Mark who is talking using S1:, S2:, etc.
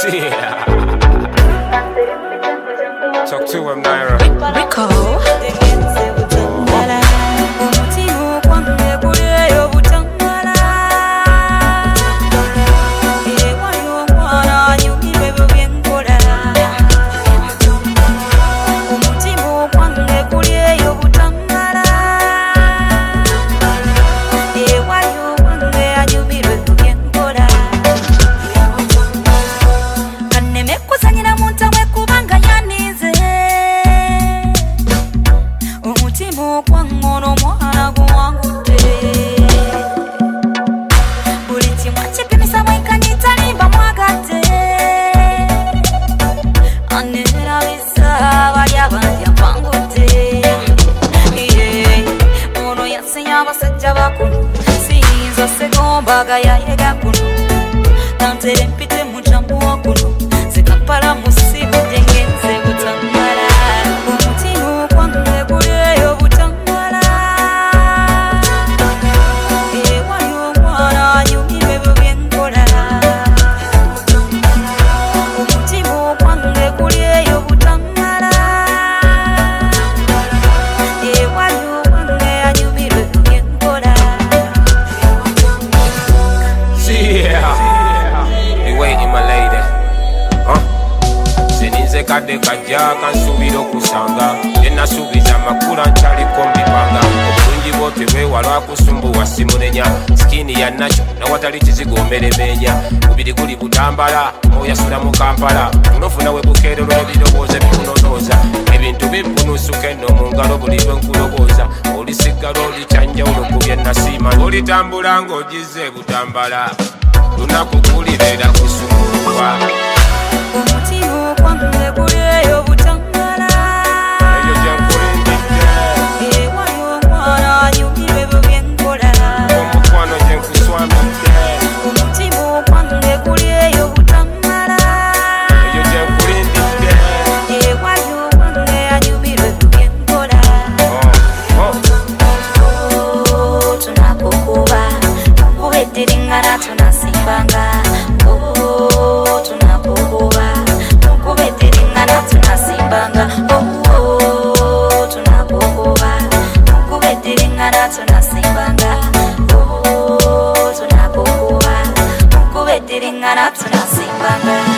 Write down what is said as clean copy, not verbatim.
S1: Yeah. Talk to him, Naira.
S2: Rico.
S3: Baga ya yega kuno Nantere mpite mujamu wa kuno Zikapala musibu jengenze butangala Umutimu kwange kuleyo butangala Ewa yomwana nyumiwe bubyenkola Umutimu kwange kuleyo butangala Ewa yomwana anyumiwe bubyenkola.
S1: Kade kajja kansubira okusanga yenasuubiza amakula nkyaliko mbipanga obulungi bwote bwewala kusumbuwa simunenya sikini ya nakyo nawatali kizigo omeremenya mubiri guli butambala oyasula mu Kampala unofuna we bukeerero ebirowooza bikunonooza ebintu bipunusuka enno mu ngalo buli lwe nkulowooza olisigala olicyanjawulo ku bye nasiima olitambula ng'ogize butambala lunaku kulirera kusumulwa
S3: Umutimu kwange kuleyo butangala
S1: eyo gyenkulindidde
S3: ewa y'omwana anyumirwe bubyenkola
S1: omukwano gyenkuswamidde
S3: Umutimu kwange kuleyo butangala
S1: eyo gyenkulindidde
S3: ewa y'omwana anyumirwe bubyenkola tunakukuba kubeddiringana tunasimbanga tunakukuba kubeddiringana tunasimbanga tunakukuba kubeddiringana tunasimbanga tunakukuba kubeddiringana tunasimbanga